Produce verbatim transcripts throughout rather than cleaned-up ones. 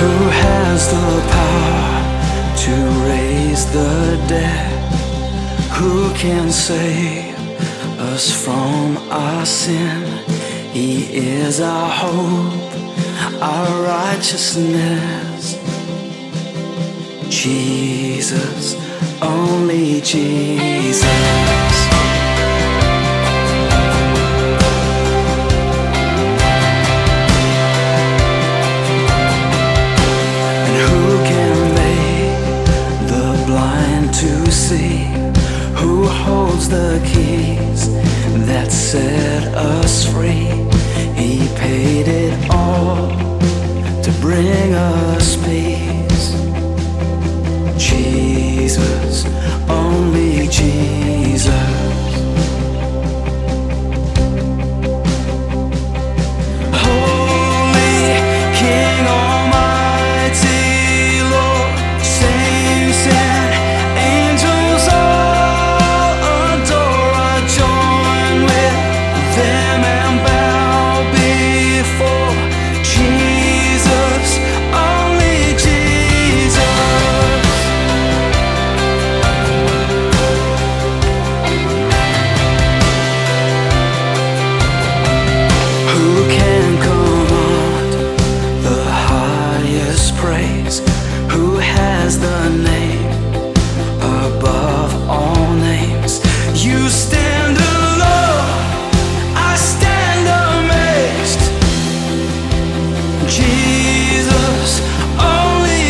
Who has the power to raise the dead? Who can save us from our sin? He is our hope, our righteousness. Jesus, only Jesus. To see who holds the keys that set us free. He paid it all to bring us peace. Jesus, only Jesus. Who has the name above all names? You stand alone, I stand amazed. Jesus, only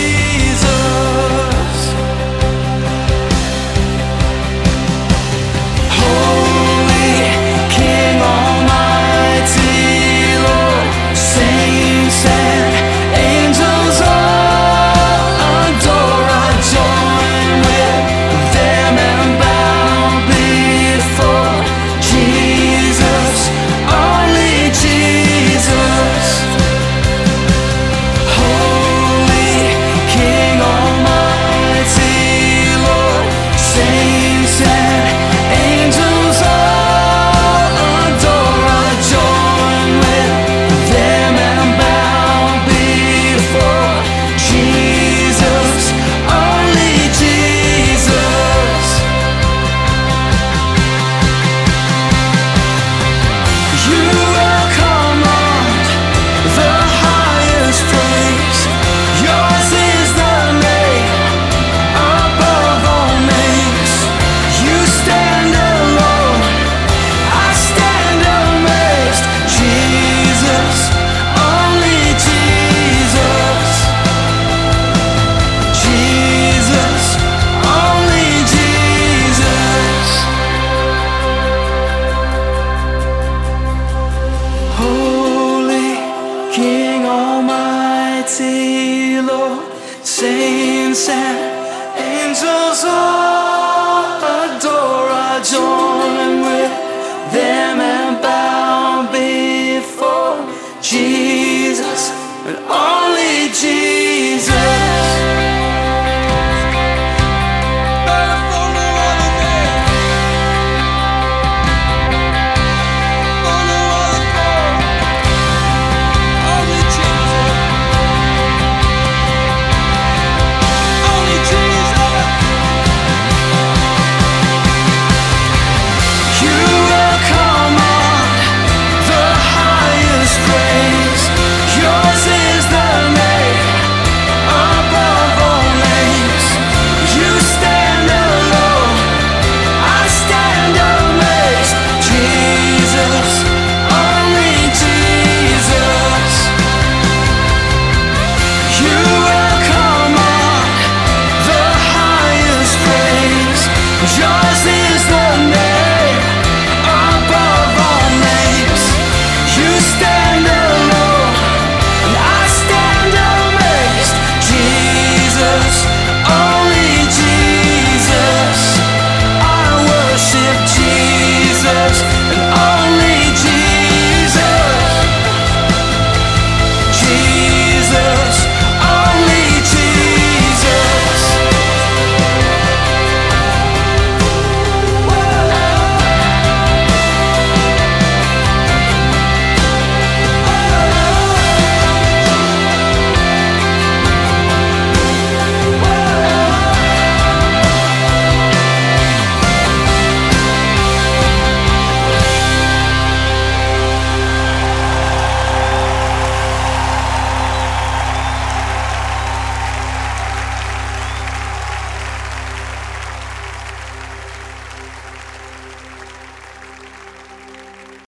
Jesus. Holy King, Almighty Lord, saints and angels all adore. I join with them and bow before Jesus, only Jesus. Holy King, Almighty Lord, saints and angels all adore. I join with them and bow before Jesus, only Jesus. You will command the highest praise. Yours is the name above all names. You stand alone, I stand amazed. Jesus, only Jesus. Jesus, only Jesus. Holy King, Almighty Lord, saints and angels all adore. I join with them and bow before Jesus and all